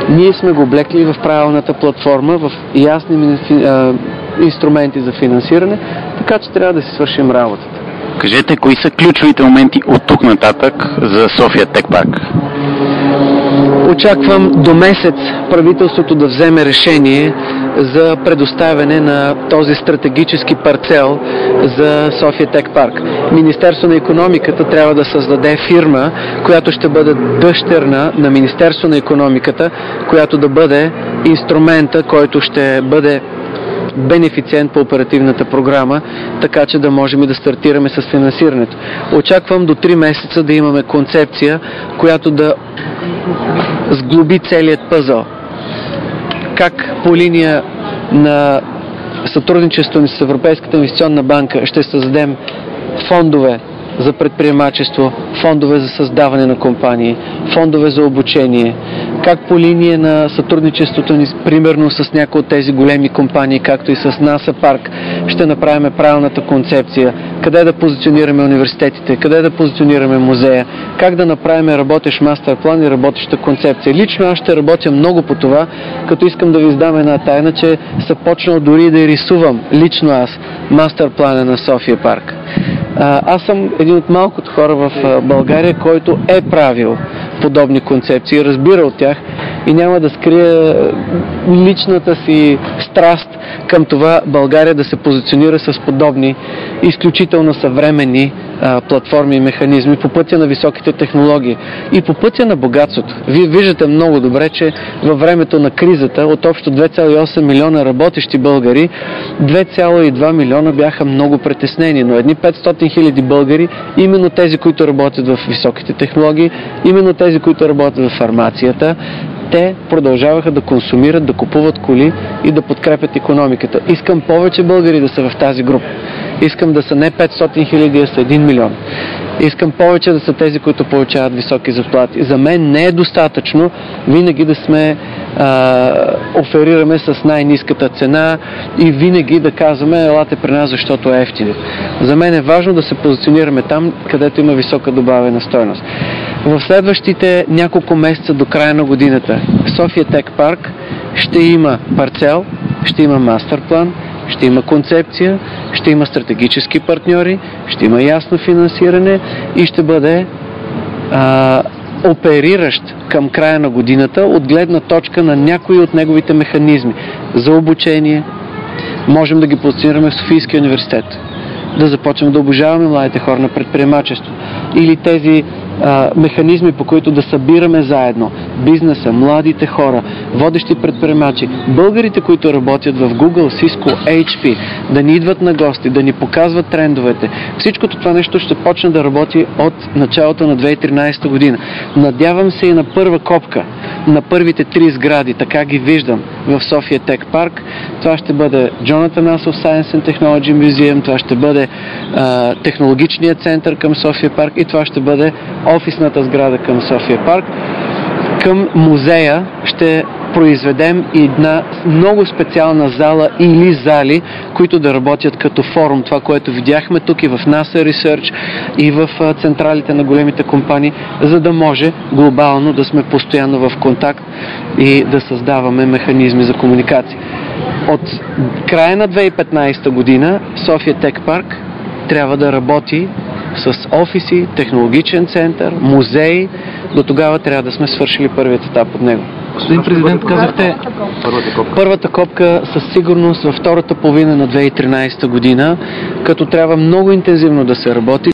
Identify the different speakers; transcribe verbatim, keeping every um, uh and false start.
Speaker 1: Ние сме го облекли в правилната платформа, в ясни инструменти за финансиране, така че трябва да си свършим работата.
Speaker 2: Кажете, кои са ключовите моменти от тук нататък за София Тек Парк?
Speaker 1: Очаквам до месец правителството да вземе решение за предоставяне на този стратегически парцел за София Тек Парк. Министерство на икономиката трябва да създаде фирма, която ще бъде дъщерна на Министерство на икономиката, която да бъде инструмента, който ще бъде бенефициент по оперативната програма, така че да можем и да стартираме с финансирането. Очаквам до три месеца да имаме концепция, която да сглоби целият пъзъл. Как по линия на сътрудничество с Европейската инвестиционна банка ще създадем фондове за предприемачество, фондове за създаване на компании, фондове за обучение, как по линия на сътрудничеството ни, примерно с някои от тези големи компании, както и с НАСА Парк, ще направим правилната концепция, къде да позиционираме университетите, къде да позиционираме музея, как да направим работещ мастер план и работеща концепция. Лично аз ще работя много по това, като искам да ви издам една тайна, че съм почнал дори да рисувам лично аз мастер плана на София Парк. Аз съм един от малкото хора в България, който е правил подобни концепции, разбира от тях и няма да скрия личната си страст към това България да се позиционира с подобни изключително съвременни а, платформи и механизми по пътя на високите технологии и по пътя на богатството. Вие виждате много добре, че във времето на кризата от общо две цяло и осем милиона работещи българи, две цяло и два милиона бяха много притеснени, но едни петстотин хиляди българи, именно тези, които работят в високите технологии, именно тези, които работят в фармацията, те продължаваха да консумират, да купуват коли и да подкрепят икономиката. Искам повече българи да са в тази група. Искам да са не петстотин хиляди, а са един милион. Искам повече да са тези, които получават високи заплати. За мен не е достатъчно винаги да сме а, оферираме с най-ниската цена и винаги да казваме елате при нас, защото е ефтино. За мен е важно да се позиционираме там, където има висока добавена стойност. В следващите няколко месеца до края на годината София Тек Парк ще има парцел, ще има мастер план, ще има концепция, ще има стратегически партньори, ще има ясно финансиране и ще бъде а, опериращ към края на годината от гледна точка на някои от неговите механизми. За обучение можем да ги позиционираме в Софийския университет, да започнем да обожаваме младите хора на предприемачество или тези а, механизми, по които да събираме заедно бизнеса, младите хора, водещи предприемачи, българите, които работят в Google, Cisco, Ейч Пи, да ни идват на гости, да ни показват трендовете. Всичкото това нещо ще почне да работи от началото на две хиляди и тринадесета година. Надявам се и на първа копка, на първите три сгради, така ги виждам в София Тек Парк. Това ще бъде Джон Атанасов Science and Technology Museum, това ще бъде а, технологичният център към София Парк и това ще бъде офисната сграда към София Парк. Към музея ще произведем една много специална зала или зали, които да работят като форум. Това, което видяхме тук и в NASA Research, и в централите на големите компании, за да може глобално да сме постоянно в контакт и да създаваме механизми за комуникация. От края на две хиляди и петнадесета година София Тек Парк трябва да работи с офиси, технологичен център, музей. До тогава трябва да сме свършили първият етап от него.
Speaker 3: Господин президент, казахте
Speaker 1: първата копка. Първата копка със сигурност във втората половина на две хиляди и тринадесета година, като трябва много интензивно да се работи.